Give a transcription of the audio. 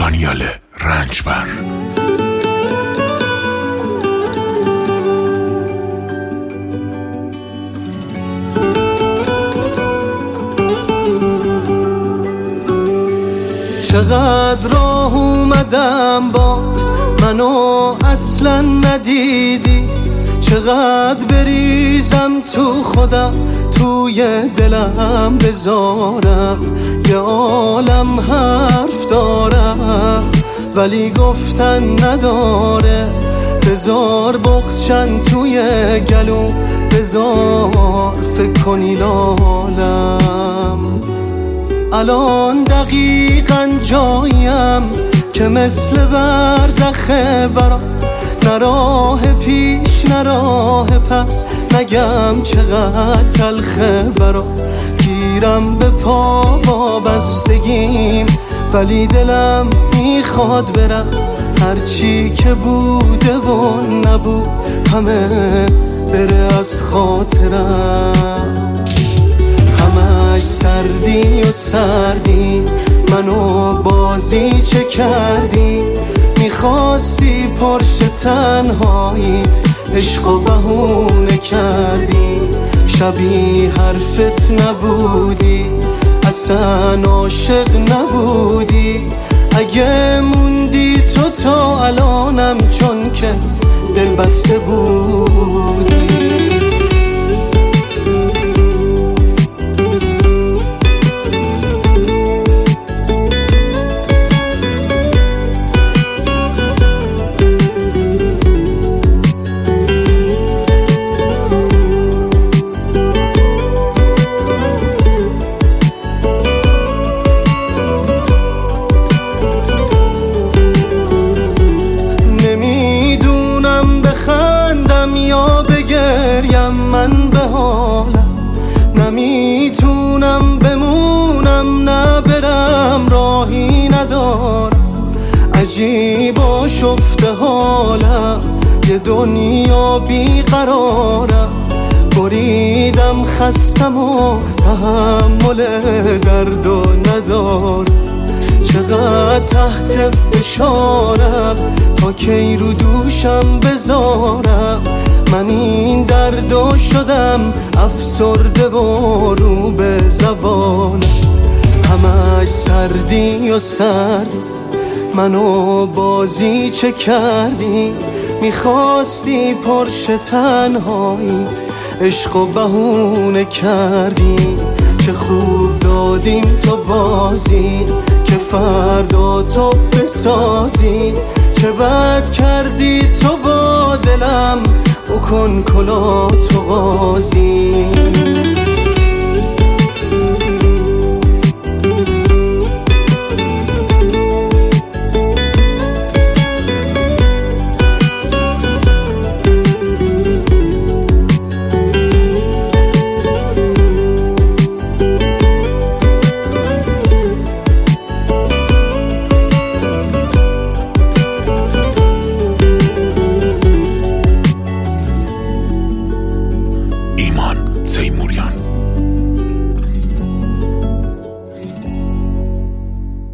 دانیال رنجبر. چقدر راه اومدم باد منو اصلا ندیدی، چقدر بریزم تو خودم توی دلم بذارم، یه عالم حرف دارم ولی گفتن نداره، بذار بغضشن توی گلوم، بذار فکر کنی لالم. الان دقیقاً جاییم که مثل برزخه برام، نه راه پیش نه راه پس، نگم چقدر تلخه برام، گیرم به پا وابستگیم ولی دلم میخواد برم، هرچی که بوده و نبود همه بره از خاطرم. همش سردی و سردی منو بازی چه کردی، میخواستی پرش تنهاییت عشق و بهونه کردی، شبیه حرفت نبودی اصلا عاشق نبودی، اگه موندی تو تا الانم چون که دل بسته بودی. یا بگریم من به حالم، نمیتونم بمونم نبرم راهی ندارم، عجیب و شفته حالم یه دنیا بیقرارم، بریدم خستم و تحمل درد و ندارم، چقدر تحت فشارم تا کی رو دوشم بذارم، من این دردو شدم افسرده و رو به زوانم. همش سردی و سردی منو بازی چه کردی، میخواستی پرش تنهاییت عشق و بهونه کردی، چه خوب دادیم تو بازی که فردا تو بسازی، چه بد کردی تو با دلم بکن کلا تو قاضی.